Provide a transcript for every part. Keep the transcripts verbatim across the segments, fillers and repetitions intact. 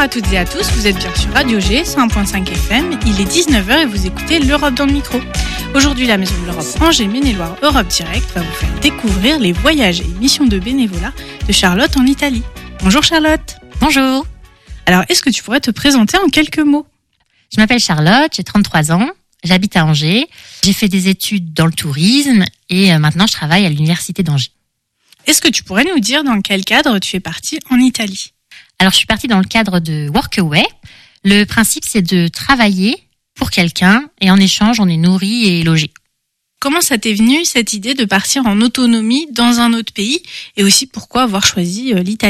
à toutes et à tous, vous êtes bien sur Radio G, cent un virgule cinq F M, il est dix-neuf heures et vous écoutez l'Europe dans le micro. Aujourd'hui, la Maison de l'Europe Angers Maine-et-Loire Europe Direct va vous faire découvrir les voyages et missions de bénévolat de Charlotte en Italie. Bonjour Charlotte. Bonjour. Alors, est-ce que tu pourrais te présenter en quelques mots ? Je m'appelle Charlotte, j'ai trente-trois ans, j'habite à Angers, j'ai fait des études dans le tourisme et maintenant je travaille à l'université d'Angers. Est-ce que tu pourrais nous dire dans quel cadre tu es partie en Italie ? Alors, je suis partie dans le cadre de Workaway. Le principe, c'est de travailler pour quelqu'un et en échange, on est nourri et logé. Comment ça t'est venu, cette idée de partir en autonomie dans un autre pays et aussi pourquoi avoir choisi l'Italie ?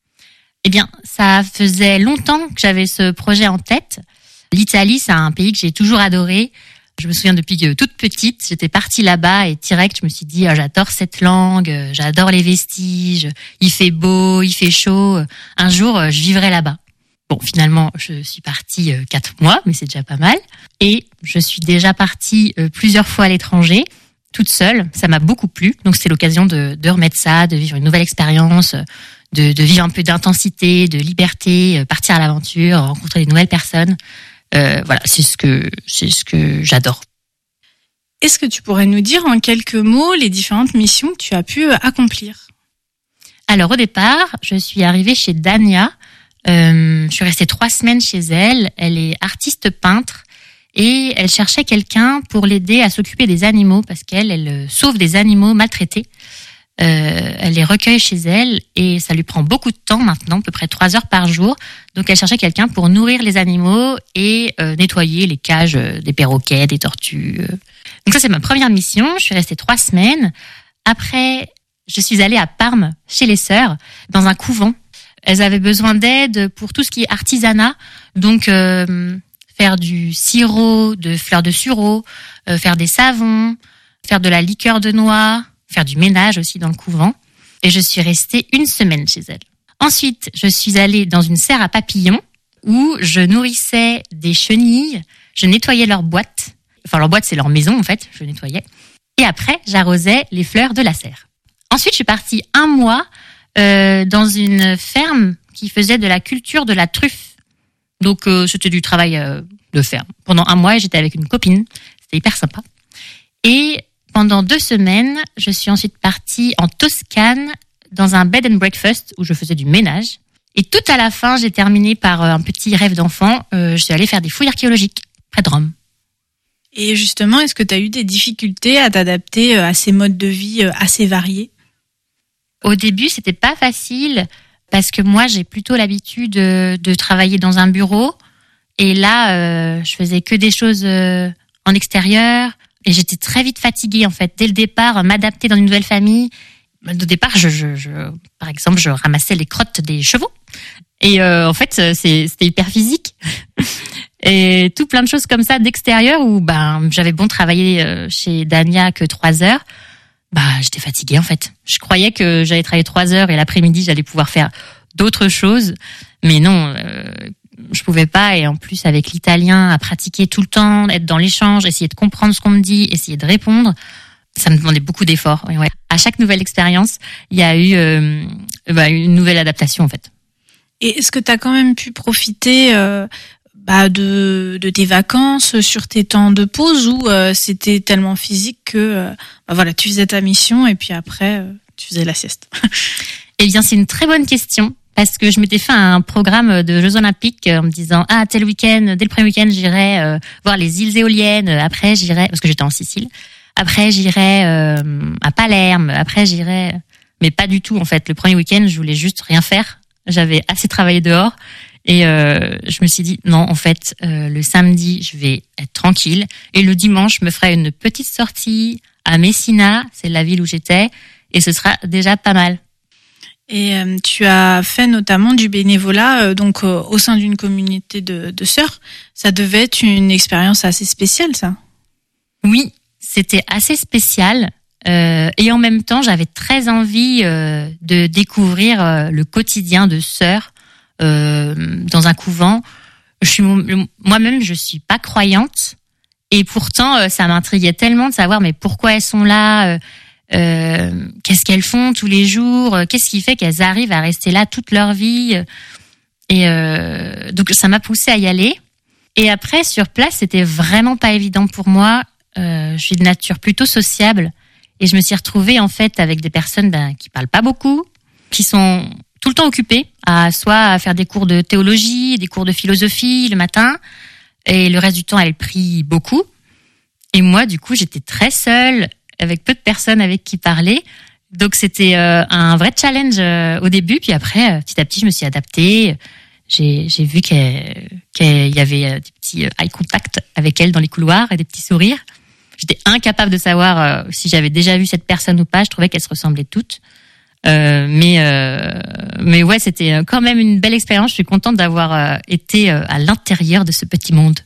Eh bien, ça faisait longtemps que j'avais ce projet en tête. L'Italie, c'est un pays que j'ai toujours adoré. Je me souviens depuis que toute petite, j'étais partie là-bas et direct, je me suis dit, oh, j'adore cette langue, j'adore les vestiges, il fait beau, il fait chaud. Un jour, je vivrai là-bas. Bon, finalement, je suis partie quatre mois, mais c'est déjà pas mal. Et je suis déjà partie plusieurs fois à l'étranger, toute seule. Ça m'a beaucoup plu. Donc, c'est l'occasion de, de remettre ça, de vivre une nouvelle expérience, de, de vivre un peu d'intensité, de liberté, partir à l'aventure, rencontrer des nouvelles personnes. Euh, voilà, c'est ce que c'est ce que j'adore. Est-ce que tu pourrais nous dire en quelques mots les différentes missions que tu as pu accomplir ? Alors au départ, je suis arrivée chez Dania. Euh, je suis restée trois semaines chez elle. Elle est artiste peintre et elle cherchait quelqu'un pour l'aider à s'occuper des animaux parce qu'elle elle sauve des animaux maltraités. Euh, elle les recueille chez elle et ça lui prend beaucoup de temps maintenant, à peu près trois heures par jour. Donc elle cherchait quelqu'un pour nourrir les animaux et euh, nettoyer les cages des perroquets, des tortues. Donc ça c'est ma première mission. Je suis restée trois semaines. Après, je suis allée à Parme chez les sœurs dans un couvent. Elles avaient besoin d'aide pour tout ce qui est artisanat, donc euh, faire du sirop, de fleurs de sureau, euh, faire des savons, faire de la liqueur de noix, faire du ménage aussi dans le couvent. Et je suis restée une semaine chez elle. Ensuite, je suis allée dans une serre à papillons où je nourrissais des chenilles, je nettoyais leurs boîtes. Enfin, leur boîte, c'est leur maison, en fait, je nettoyais. Et après, j'arrosais les fleurs de la serre. Ensuite, je suis partie un mois euh, dans une ferme qui faisait de la culture de la truffe. Donc, euh, c'était du travail euh, de ferme. Pendant un mois, j'étais avec une copine. C'était hyper sympa. Et pendant deux semaines, je suis ensuite partie en Toscane dans un bed and breakfast où je faisais du ménage. Et tout à la fin, j'ai terminé par un petit rêve d'enfant. Euh, je suis allée faire des fouilles archéologiques près de Rome. Et justement, est-ce que tu as eu des difficultés à t'adapter à ces modes de vie assez variés ? Au début, c'était pas facile parce que moi, j'ai plutôt l'habitude de, de travailler dans un bureau. Et là, euh, je faisais que des choses euh, en extérieur. Et j'étais très vite fatiguée, en fait. Dès le départ, m'adapter dans une nouvelle famille. Au départ, je, je, je, par exemple, je ramassais les crottes des chevaux. Et euh, en fait, c'est, c'était hyper physique. Et tout plein de choses comme ça d'extérieur où ben, j'avais bon travailler chez Dania que trois heures. Bah, j'étais fatiguée, en fait. Je croyais que j'allais travailler trois heures et l'après-midi, j'allais pouvoir faire d'autres choses. Mais non, euh, je pouvais pas. Et en plus, avec l'italien, à pratiquer tout le temps, être dans l'échange, essayer de comprendre ce qu'on me dit, essayer de répondre, ça me demandait beaucoup d'efforts. Et ouais. À chaque nouvelle expérience, il y a eu euh, bah, une nouvelle adaptation, en fait. Et est-ce que tu as quand même pu profiter euh, bah, de, de tes vacances sur tes temps de pause ou euh, c'était tellement physique que euh, bah, voilà, tu faisais ta mission et puis après, euh, tu faisais la sieste ? Eh bien, c'est une très bonne question. Parce que je m'étais fait un programme de Jeux Olympiques en me disant ah tel week-end, dès le premier week-end j'irai euh, voir les îles éoliennes, après j'irai parce que j'étais en Sicile, après j'irai euh, à Palerme, après j'irai, mais pas du tout en fait. Le premier week-end je voulais juste rien faire, j'avais assez travaillé dehors et euh, je me suis dit non en fait euh, le samedi je vais être tranquille et le dimanche je me ferai une petite sortie à Messina, c'est la ville où j'étais et ce sera déjà pas mal. Et euh, tu as fait notamment du bénévolat euh, donc euh, au sein d'une communauté de, de sœurs. Ça devait être une expérience assez spéciale, ça. Oui, c'était assez spécial. Euh, et en même temps, j'avais très envie euh, de découvrir euh, le quotidien de sœurs euh, dans un couvent. Je suis moi-même, je suis pas croyante. Et pourtant, euh, ça m'intriguait tellement de savoir mais pourquoi elles sont là. Euh, Euh, qu'est-ce qu'elles font tous les jours, qu'est-ce qui fait qu'elles arrivent à rester là toute leur vie. Et euh, donc ça m'a poussée à y aller. Et après, sur place, c'était vraiment pas évident pour moi. Euh, je suis de nature plutôt sociable et je me suis retrouvée en fait avec des personnes ben, qui parlent pas beaucoup, qui sont tout le temps occupées, à soit à faire des cours de théologie, des cours de philosophie le matin, et le reste du temps elles prient beaucoup. Et moi, du coup, j'étais très seule, avec peu de personnes avec qui parler. Donc c'était euh, un vrai challenge euh, au début, puis après, euh, petit à petit, je me suis adaptée. J'ai, j'ai vu qu'il qu'il y avait des petits eye contact avec elle dans les couloirs et des petits sourires. J'étais incapable de savoir euh, si j'avais déjà vu cette personne ou pas. Je trouvais qu'elles se ressemblaient toutes. Euh, mais, euh, mais ouais, c'était quand même une belle expérience. Je suis contente d'avoir euh, été euh, à l'intérieur de ce petit monde.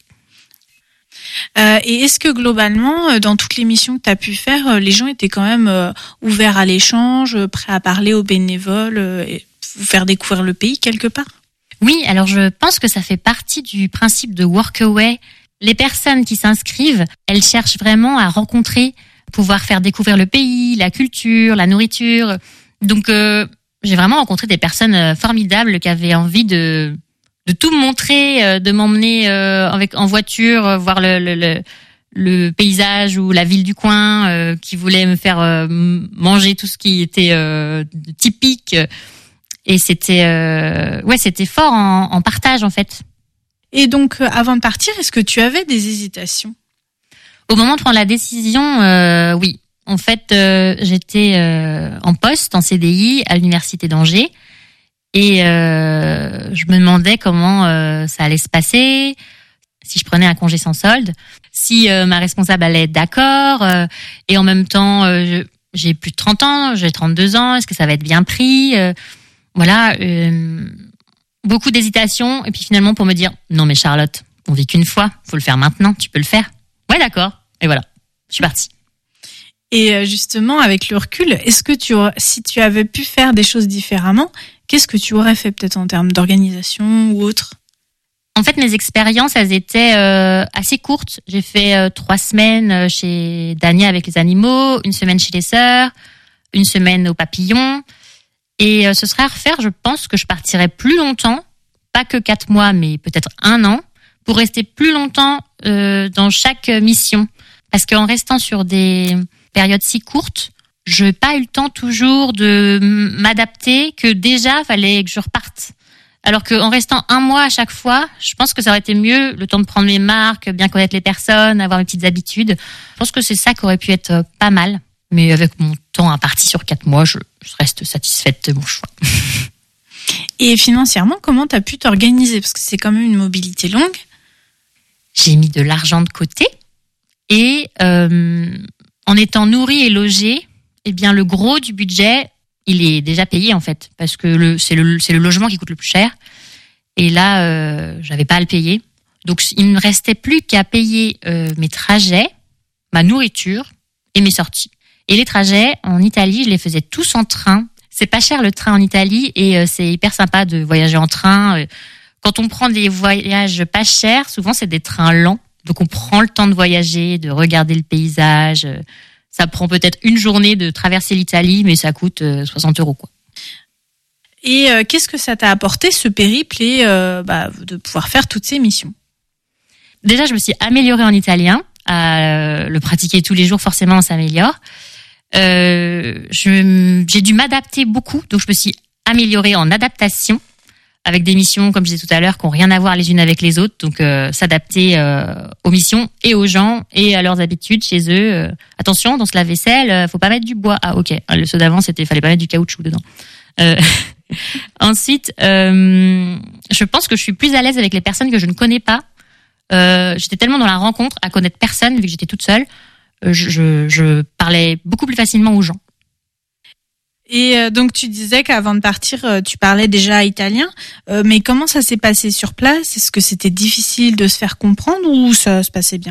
Euh, et est-ce que globalement, dans toutes les missions que tu as pu faire, les gens étaient quand même euh, ouverts à l'échange, prêts à parler aux bénévoles euh, et vous faire découvrir le pays quelque part ? Oui, alors je pense que ça fait partie du principe de Workaway. Les personnes qui s'inscrivent, elles cherchent vraiment à rencontrer, pouvoir faire découvrir le pays, la culture, la nourriture. Donc euh, j'ai vraiment rencontré des personnes formidables qui avaient envie de de tout me montrer, de m'emmener euh, avec en voiture, voir le, le, le, le paysage ou la ville du coin, euh, qui voulaient me faire euh, manger tout ce qui était euh, typique. Et c'était, euh, ouais, c'était fort en, en partage en fait. Et donc, euh, avant de partir, est-ce que tu avais des hésitations ? Au moment de prendre la décision, euh, oui. En fait, euh, j'étais euh, en poste, en C D I, à l'université d'Angers. Et euh, je me demandais comment euh, ça allait se passer, si je prenais un congé sans solde, si euh, ma responsable allait être d'accord. Euh, et en même temps, euh, je, j'ai plus de trente ans, j'ai trente-deux ans, est-ce que ça va être bien pris ? euh, Voilà, euh, beaucoup d'hésitation. Et puis finalement, pour me dire, non mais Charlotte, on vit qu'une fois, faut le faire maintenant, tu peux le faire. Ouais, d'accord. Et voilà, je suis partie. Et justement, avec le recul, est-ce que tu aurais, si tu avais pu faire des choses différemment, qu'est-ce que tu aurais fait peut-être en termes d'organisation ou autre ? En fait, mes expériences, elles étaient euh, assez courtes. J'ai fait euh, trois semaines chez Dania avec les animaux, une semaine chez les sœurs, une semaine aux papillons. Et euh, ce serait à refaire, je pense que je partirais plus longtemps, pas que quatre mois, mais peut-être un an, pour rester plus longtemps euh, dans chaque mission. Parce qu'en restant sur des périodes si courtes, je n'ai pas eu le temps toujours de m'adapter, que déjà, fallait que je reparte. Alors qu'en restant un mois à chaque fois, je pense que ça aurait été mieux, le temps de prendre mes marques, bien connaître les personnes, avoir mes petites habitudes. Je pense que c'est ça qui aurait pu être pas mal. Mais avec mon temps imparti sur quatre mois, je, je reste satisfaite de mon choix. Et financièrement, comment tu as pu t'organiser ? Parce que c'est quand même une mobilité longue. J'ai mis de l'argent de côté et euh, en étant nourrie et logée, eh bien le gros du budget, il est déjà payé en fait, parce que le, c'est, le, c'est le logement qui coûte le plus cher. Et là, euh, j'avais pas à le payer. Donc il ne me restait plus qu'à payer euh, mes trajets, ma nourriture et mes sorties. Et les trajets en Italie, je les faisais tous en train. C'est pas cher le train en Italie et euh, c'est hyper sympa de voyager en train. Quand on prend des voyages pas chers, souvent c'est des trains lents. Donc on prend le temps de voyager, de regarder le paysage. Ça prend peut-être une journée de traverser l'Italie, mais ça coûte soixante euros, quoi. Et euh, qu'est-ce que ça t'a apporté, ce périple, et euh, bah, de pouvoir faire toutes ces missions ? Déjà, je me suis améliorée en italien. À le pratiquer tous les jours, forcément, on s'améliore. Euh, je, j'ai dû m'adapter beaucoup, donc je me suis améliorée en adaptation, avec des missions, comme je disais tout à l'heure, qui n'ont rien à voir les unes avec les autres. Donc, euh, s'adapter euh, aux missions et aux gens et à leurs habitudes chez eux. Euh, attention, dans ce lave-vaisselle, euh, faut pas mettre du bois. Ah, ok. Le ceux d'avant, c'était, fallait pas mettre du caoutchouc dedans. Euh, ensuite, euh, je pense que je suis plus à l'aise avec les personnes que je ne connais pas. Euh, j'étais tellement dans la rencontre, à connaître personne, vu que j'étais toute seule. Euh, je, je, je parlais beaucoup plus facilement aux gens. Et euh, donc tu disais qu'avant de partir, euh, tu parlais déjà italien, euh, mais comment ça s'est passé sur place ? Est-ce que c'était difficile de se faire comprendre ou ça se passait bien ?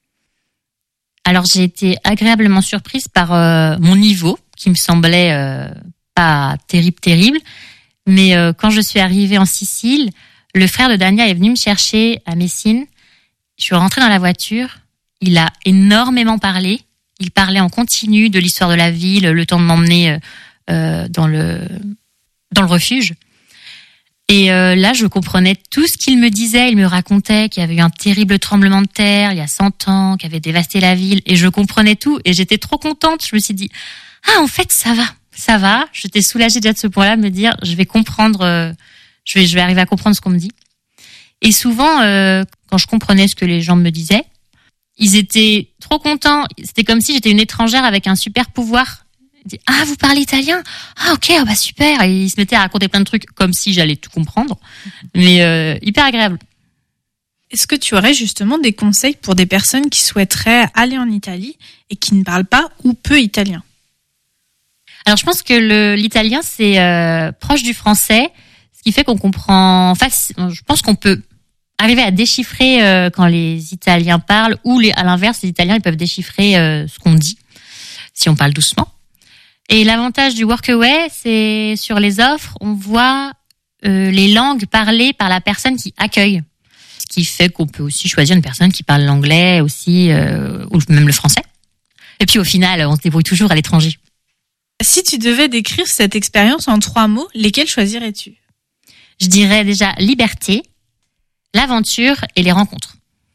Alors j'ai été agréablement surprise par euh, mon niveau, qui me semblait euh, pas terrible, terrible. Mais euh, quand je suis arrivée en Sicile, le frère de Dania est venu me chercher à Messine. Je suis rentrée dans la voiture. Il a énormément parlé. Il parlait en continu de l'histoire de la ville, le temps de m'emmener euh, dans le dans le refuge. Et euh, là, je comprenais tout ce qu'il me disait. Il me racontait qu'il y avait eu un terrible tremblement de terre il y a cent ans, qui avait dévasté la ville. Et je comprenais tout. Et j'étais trop contente. Je me suis dit, ah, en fait, ça va, ça va. J'étais soulagée déjà de ce point-là, de me dire, je vais comprendre, euh, je vais, je vais arriver à comprendre ce qu'on me dit. Et souvent, euh, quand je comprenais ce que les gens me disaient, ils étaient trop contents. C'était comme si j'étais une étrangère avec un super pouvoir. Ils disaient, ah, vous parlez italien? Ah, ok, oh, bah super. Et ils se mettaient à raconter plein de trucs comme si j'allais tout comprendre. Mais euh, hyper agréable. Est-ce que tu aurais justement des conseils pour des personnes qui souhaiteraient aller en Italie et qui ne parlent pas ou peu italien? Alors, je pense que le, l'italien, c'est euh, proche du français, ce qui fait qu'on comprend facilement. Je pense qu'on peut arriver à déchiffrer euh, quand les Italiens parlent, ou les, à l'inverse, les Italiens ils peuvent déchiffrer euh, ce qu'on dit si on parle doucement. Et l'avantage du Workaway, c'est sur les offres, on voit euh, les langues parlées par la personne qui accueille, ce qui fait qu'on peut aussi choisir une personne qui parle l'anglais aussi, euh, ou même le français. Et puis au final, on se débrouille toujours à l'étranger. Si tu devais décrire cette expérience en trois mots, lesquels choisirais-tu? Je dirais déjà liberté, l'aventure et les rencontres.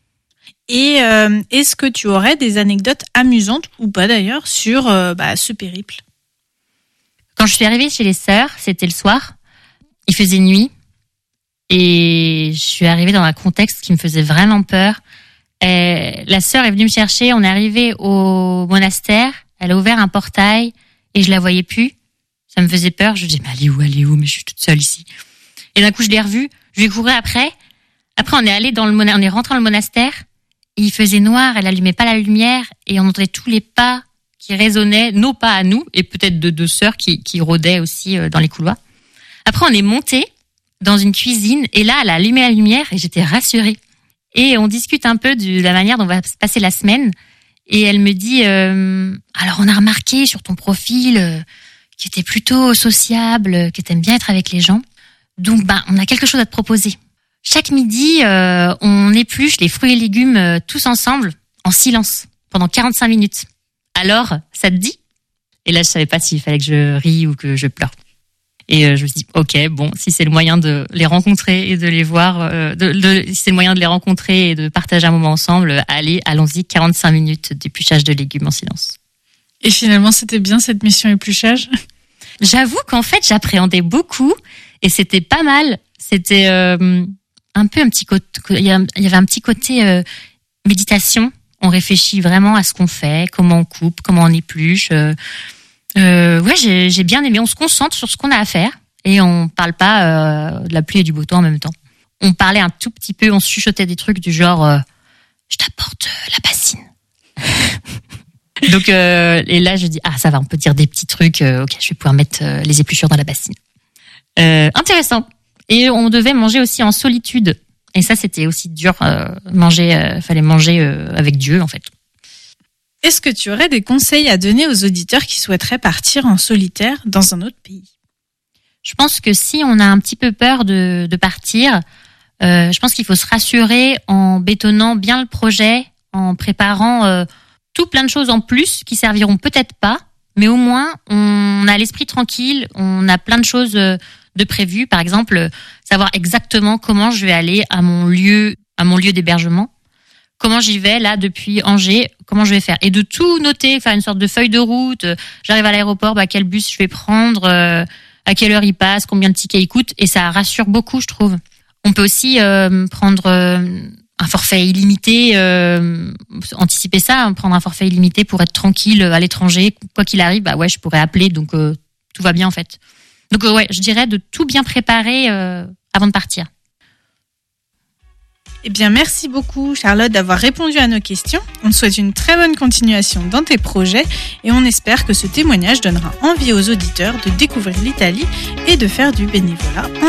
Et euh, est-ce que tu aurais des anecdotes amusantes, ou pas d'ailleurs, sur euh, bah, ce périple? Quand je suis arrivée chez les sœurs, c'était le soir, il faisait nuit, et je suis arrivée dans un contexte qui me faisait vraiment peur. Et la sœur est venue me chercher, on est arrivé au monastère, elle a ouvert un portail, et je la voyais plus. Ça me faisait peur, je me disais, mais elle est où, elle est où, mais je suis toute seule ici. Et d'un coup, je l'ai revue, je lui ai couru après. Après, on est allé dans le mona- on est rentré dans le monastère, et il faisait noir, elle allumait pas la lumière, et on entendait tous les pas qui résonnaient, nos pas à nous, et peut-être de deux sœurs qui, qui rôdaient aussi dans les couloirs. Après, on est monté dans une cuisine, et là, elle a allumé la lumière, et j'étais rassurée. Et on discute un peu de la manière dont va se passer la semaine, et elle me dit, euh, alors on a remarqué sur ton profil euh, que t'es plutôt sociable, que t'aimes bien être avec les gens, donc ben, on a quelque chose à te proposer. Chaque midi, euh, on épluche les fruits et légumes euh, tous ensemble, en silence, pendant quarante-cinq minutes. Alors, ça te dit? Et là, je savais pas s'il fallait que je rie ou que je pleure. Et euh, je me suis dit, ok, bon, si c'est le moyen de les rencontrer et de les voir, euh, de, de, si c'est le moyen de les rencontrer et de partager un moment ensemble, allez, allons-y, quarante-cinq minutes d'épluchage de légumes en silence. Et finalement, c'était bien cette mission épluchage? J'avoue qu'en fait, j'appréhendais beaucoup et c'était pas mal. C'était euh, un peu un petit côté, il y avait un petit côté euh, méditation. On réfléchit vraiment à ce qu'on fait, comment on coupe, comment on épluche. Euh, euh, ouais, j'ai, j'ai bien aimé. On se concentre sur ce qu'on a à faire et on parle pas euh, de la pluie et du beau temps en même temps. On parlait un tout petit peu, on se chuchotait des trucs du genre euh, je t'apporte euh, la bassine. Donc euh, et là je dis ah ça va, on peut dire des petits trucs. Euh, ok, je vais pouvoir mettre euh, les épluchures dans la bassine. Euh, intéressant. Et on devait manger aussi en solitude. Et ça, c'était aussi dur. Euh, manger, euh, fallait manger euh, avec Dieu, en fait. Est-ce que tu aurais des conseils à donner aux auditeurs qui souhaiteraient partir en solitaire dans un autre pays? Je pense que si on a un petit peu peur de, de partir, euh, je pense qu'il faut se rassurer en bétonnant bien le projet, en préparant euh, tout plein de choses en plus qui serviront peut-être pas, mais au moins on a l'esprit tranquille, on a plein de choses euh, de prévues. Par exemple, savoir exactement comment je vais aller à mon lieu, à mon lieu d'hébergement. Comment j'y vais là depuis Angers, comment je vais faire. Et de tout noter, faire une sorte de feuille de route. J'arrive à l'aéroport, bah, quel bus je vais prendre, euh, à quelle heure il passe, combien de tickets il coûte. Et ça rassure beaucoup, je trouve. On peut aussi euh, prendre euh, un forfait illimité, euh, anticiper ça, hein, prendre un forfait illimité pour être tranquille à l'étranger. Quoi qu'il arrive, bah ouais, je pourrais appeler, donc euh, tout va bien en fait. Donc euh, ouais, je dirais de tout bien préparer euh, avant de partir. Eh bien, merci beaucoup Charlotte d'avoir répondu à nos questions. On te souhaite une très bonne continuation dans tes projets et on espère que ce témoignage donnera envie aux auditeurs de découvrir l'Italie et de faire du bénévolat en